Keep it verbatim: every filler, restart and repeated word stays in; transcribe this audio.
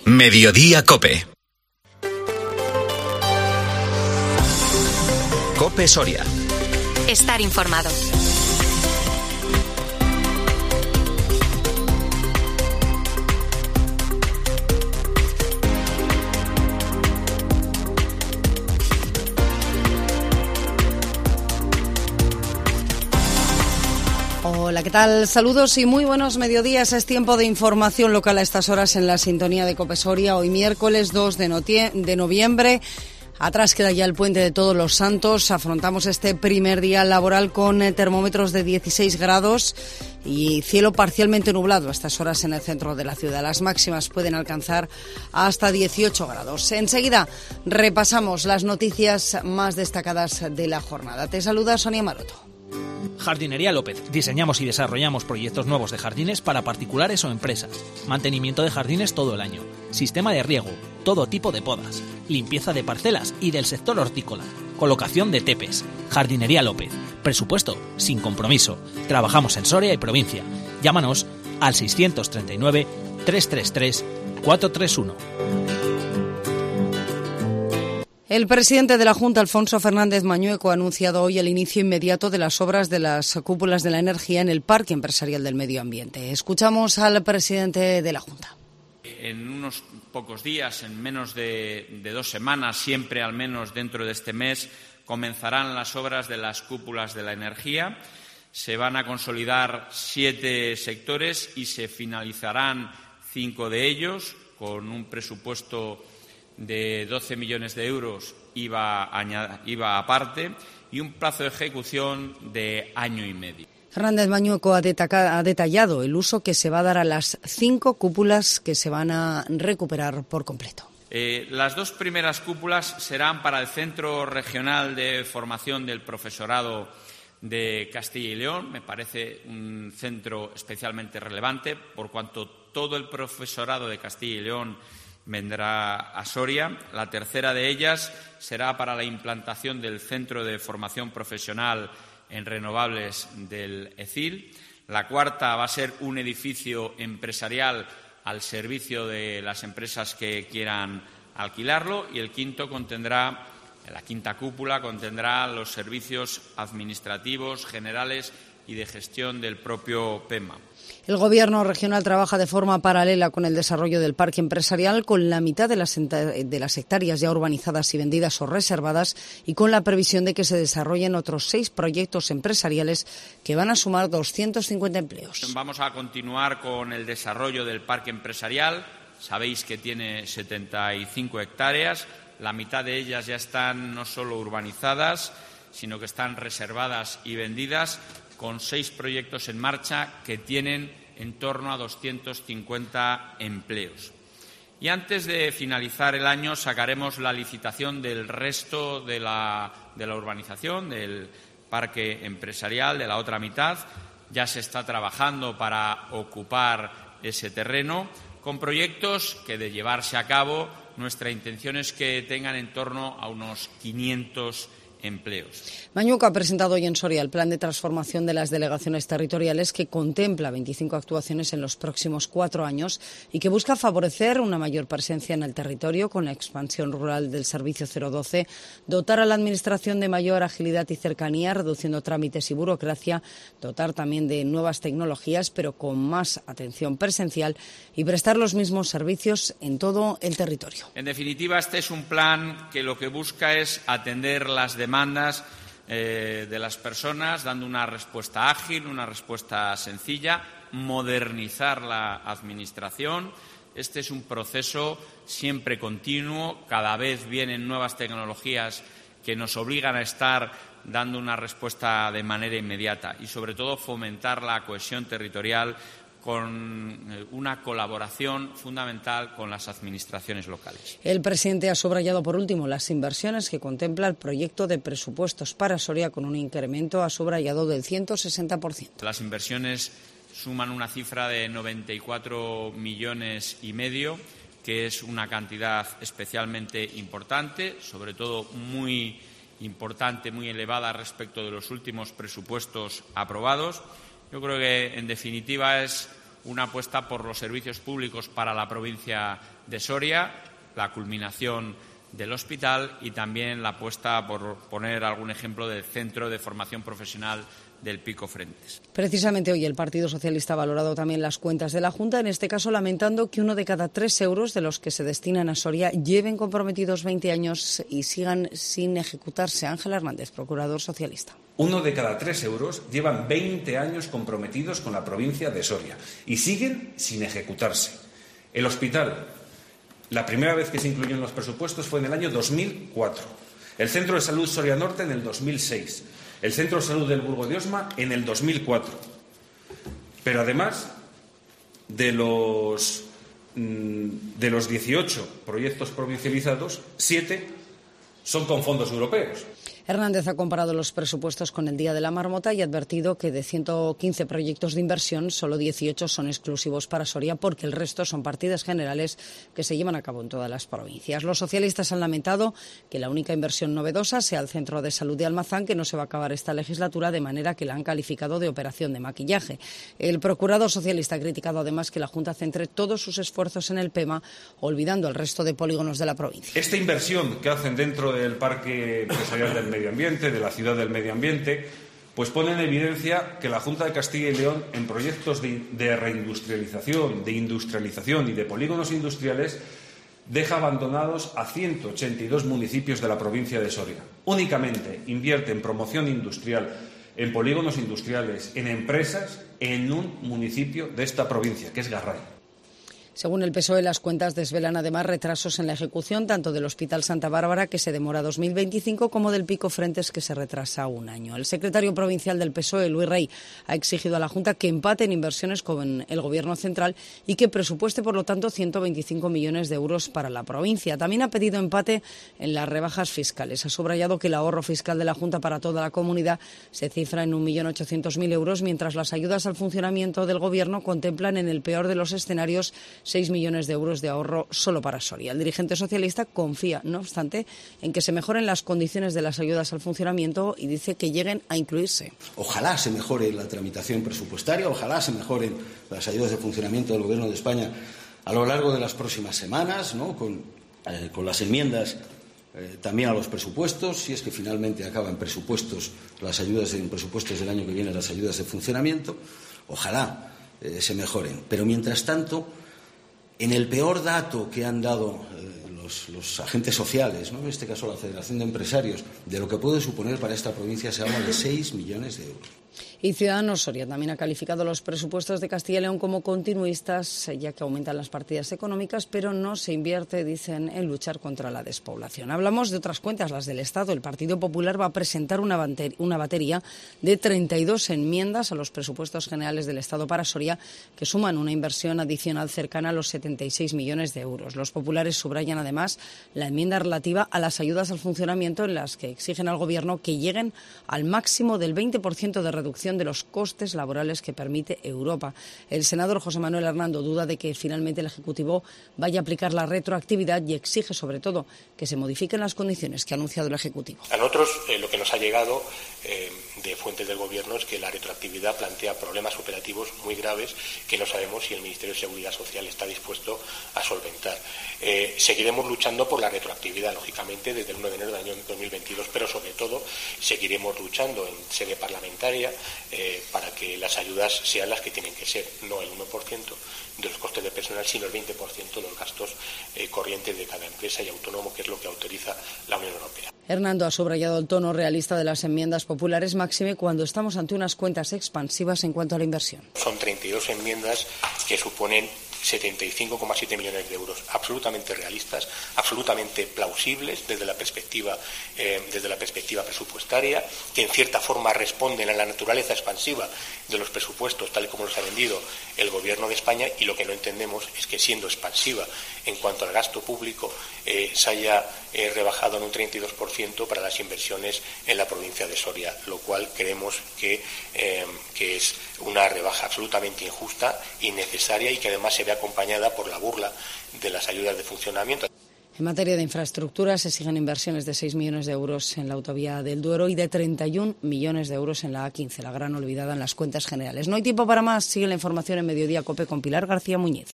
Mediodía COPE. COPE Soria. Estar informado. Hola, ¿qué tal? Saludos y muy buenos mediodías. Es tiempo de información local a estas horas en la sintonía de COPE Soria. Hoy miércoles dos de noviembre. Atrás queda ya el puente de Todos los Santos. Afrontamos este primer día laboral con termómetros de dieciséis grados y cielo parcialmente nublado a estas horas en el centro de la ciudad. Las máximas pueden alcanzar hasta dieciocho grados. Enseguida repasamos las noticias más destacadas de la jornada. Te saluda Sonia Maroto. Jardinería López. Diseñamos y desarrollamos proyectos nuevos de jardines para particulares o empresas. Mantenimiento de jardines todo el año. Sistema de riego. Todo tipo de podas. Limpieza de parcelas y del sector hortícola. Colocación de tepes. Jardinería López. Presupuesto sin compromiso. Trabajamos en Soria y provincia. Llámanos al seiscientos treinta y nueve, trescientos treinta y tres, cuatrocientos treinta y uno. El presidente de la Junta, Alfonso Fernández Mañueco, ha anunciado hoy el inicio inmediato de las obras de las cúpulas de la energía en el Parque Empresarial del Medio Ambiente. Escuchamos al presidente de la Junta. En unos pocos días, en menos de, de dos semanas, siempre al menos dentro de este mes, comenzarán las obras de las cúpulas de la energía. Se van a consolidar siete sectores y se finalizarán cinco de ellos con un presupuesto de doce millones de euros I V A, I V A aparte y un plazo de ejecución de año y medio. Fernández Mañueco ha, ha detallado el uso que se va a dar a las cinco cúpulas que se van a recuperar por completo. Eh, las dos primeras cúpulas serán para el Centro Regional de Formación del Profesorado de Castilla y León. Me parece un centro especialmente relevante por cuanto todo el profesorado de Castilla y León vendrá a Soria. La tercera de ellas será para la implantación del Centro de Formación Profesional en Renovables del E C I L. La cuarta va a ser un edificio empresarial al servicio de las empresas que quieran alquilarlo y el quinto contendrá, la quinta cúpula contendrá los servicios administrativos, generales y de gestión del propio P E M A. El Gobierno regional trabaja de forma paralela con el desarrollo del parque empresarial, con la mitad de las, de las hectáreas ya urbanizadas y vendidas o reservadas y con la previsión de que se desarrollen otros seis proyectos empresariales que van a sumar doscientos cincuenta empleos. Vamos a continuar con el desarrollo del parque empresarial. Sabéis que tiene setenta y cinco hectáreas. La mitad de ellas ya están no solo urbanizadas, sino que están reservadas y vendidas, con seis proyectos en marcha que tienen en torno a doscientos cincuenta empleos. Y antes de finalizar el año sacaremos la licitación del resto de la, de la urbanización, del parque empresarial, de la otra mitad. Ya se está trabajando para ocupar ese terreno con proyectos que, de llevarse a cabo, nuestra intención es que tengan en torno a unos quinientos empleos. Mañueco ha presentado hoy en Soria el plan de transformación de las delegaciones territoriales que contempla veinticinco actuaciones en los próximos cuatro años y que busca favorecer una mayor presencia en el territorio con la expansión rural del servicio cero doce, dotar a la Administración de mayor agilidad y cercanía, reduciendo trámites y burocracia, dotar también de nuevas tecnologías, pero con más atención presencial y prestar los mismos servicios en todo el territorio. En definitiva, este es un plan que lo que busca es atender las demandas demandas eh, de las personas, dando una respuesta ágil, una respuesta sencilla, modernizar la Administración. Este es un proceso siempre continuo, cada vez vienen nuevas tecnologías que nos obligan a estar dando una respuesta de manera inmediata y, sobre todo, fomentar la cohesión territorial con una colaboración fundamental con las administraciones locales. El presidente ha subrayado, por último, las inversiones que contempla el proyecto de presupuestos para Soria, con un incremento, ha subrayado, del ciento sesenta por ciento. Las inversiones suman una cifra de noventa y cuatro millones y medio, que es una cantidad especialmente importante, sobre todo muy importante, muy elevada respecto de los últimos presupuestos aprobados. Yo creo que, en definitiva, es una apuesta por los servicios públicos para la provincia de Soria, la culminación del hospital y también la apuesta, por poner algún ejemplo, del Centro de Formación Profesional del Pico Frentes. Precisamente hoy el Partido Socialista ha valorado también las cuentas de la Junta, en este caso lamentando que uno de cada tres euros de los que se destinan a Soria lleven comprometidos veinte años y sigan sin ejecutarse. Ángel Hernández, procurador socialista. Uno de cada tres euros llevan veinte años comprometidos con la provincia de Soria y siguen sin ejecutarse. El hospital, la primera vez que se incluyó en los presupuestos fue en el año dos mil cuatro. El Centro de Salud Soria Norte en el dos mil seis. El Centro de Salud del Burgo de Osma en el dos mil cuatro. Pero además de los, de los dieciocho proyectos provincializados, siete son con fondos europeos. Hernández ha comparado los presupuestos con el Día de la Marmota y ha advertido que de ciento quince proyectos de inversión, solo dieciocho son exclusivos para Soria, porque el resto son partidas generales que se llevan a cabo en todas las provincias. Los socialistas han lamentado que la única inversión novedosa sea el Centro de Salud de Almazán, que no se va a acabar esta legislatura, de manera que la han calificado de operación de maquillaje. El procurador socialista ha criticado además que la Junta centre todos sus esfuerzos en el PEMA, olvidando el resto de polígonos de la provincia. Esta inversión que hacen dentro del Parque Empresarial del Medio Ambiente, de la Ciudad del Medio Ambiente, pues pone en evidencia que la Junta de Castilla y León, en proyectos de, de reindustrialización, de industrialización y de polígonos industriales, deja abandonados a ciento ochenta y dos municipios de la provincia de Soria. Únicamente invierte en promoción industrial, en polígonos industriales, en empresas, en un municipio de esta provincia, que es Garray. Según el P S O E, las cuentas desvelan además retrasos en la ejecución tanto del Hospital Santa Bárbara, que se demora a dos mil veinticinco, como del Pico Frentes, que se retrasa un año. El secretario provincial del P S O E, Luis Rey, ha exigido a la Junta que empate en inversiones con el Gobierno central y que presupueste, por lo tanto, ciento veinticinco millones de euros para la provincia. También ha pedido empate en las rebajas fiscales. Ha subrayado que el ahorro fiscal de la Junta para toda la comunidad se cifra en un millón ochocientos mil euros, mientras las ayudas al funcionamiento del Gobierno contemplan, en el peor de los escenarios, seis millones de euros de ahorro solo para Soria. El dirigente socialista confía, no obstante, en que se mejoren las condiciones de las ayudas al funcionamiento y dice que lleguen a incluirse. Ojalá se mejore la tramitación presupuestaria, ojalá se mejoren las ayudas de funcionamiento del Gobierno de España a lo largo de las próximas semanas, ¿no? con, eh, con las enmiendas eh, también a los presupuestos, si es que finalmente acaban presupuestos, las ayudas en presupuestos del año que viene, las ayudas de funcionamiento, ojalá eh, se mejoren. Pero mientras tanto, en el peor dato que han dado eh, los, los agentes sociales, ¿no? En este caso la Federación de Empresarios, de lo que puede suponer para esta provincia, se habla de seis millones de euros. Y Ciudadanos Soria también ha calificado los presupuestos de Castilla y León como continuistas, ya que aumentan las partidas económicas, pero no se invierte, dicen, en luchar contra la despoblación. Hablamos de otras cuentas, las del Estado. El Partido Popular va a presentar una, bater- una batería de treinta y dos enmiendas a los presupuestos generales del Estado para Soria, que suman una inversión adicional cercana a los setenta y seis millones de euros. Los populares subrayan además la enmienda relativa a las ayudas al funcionamiento, en las que exigen al Gobierno que lleguen al máximo del veinte por ciento de reducción de los costes laborales que permite Europa. El senador José Manuel Hernando duda de que finalmente el Ejecutivo vaya a aplicar la retroactividad y exige, sobre todo, que se modifiquen las condiciones que ha anunciado el Ejecutivo. A nosotros eh, lo que nos ha llegado eh, de fuentes del Gobierno es que la retroactividad plantea problemas operativos muy graves que no sabemos si el Ministerio de Seguridad Social está dispuesto a solventar. Eh, seguiremos luchando por la retroactividad, lógicamente, desde el uno de enero del año dos mil veintidós, pero sobre todo seguiremos luchando en sede parlamentaria eh, para que las ayudas sean las que tienen que ser, no el uno por ciento de los costes de personal, sino el veinte por ciento de los gastos eh, corrientes de cada empresa y autónomo, que es lo que autoriza la Unión Europea. Hernando ha subrayado el tono realista de las enmiendas populares, máxime cuando estamos ante unas cuentas expansivas en cuanto a la inversión. Son treinta y dos enmiendas que suponen setenta y cinco coma siete millones de euros, absolutamente realistas, absolutamente plausibles desde la perspectiva eh, desde la perspectiva presupuestaria, que en cierta forma responden a la naturaleza expansiva de los presupuestos tal y como los ha vendido el Gobierno de España, y lo que no entendemos es que, siendo expansiva en cuanto al gasto público, eh, se haya eh, rebajado en un treinta y dos por ciento para las inversiones en la provincia de Soria, lo cual creemos que, eh, que es una rebaja absolutamente injusta, innecesaria y que además se ve acompañada por la burla de las ayudas de funcionamiento. En materia de infraestructura se siguen inversiones de seis millones de euros en la autovía del Duero y de treinta y un millones de euros en la A quince, la gran olvidada en las cuentas generales. No hay tiempo para más. Sigue la información en Mediodía Cope con Pilar García Muñiz.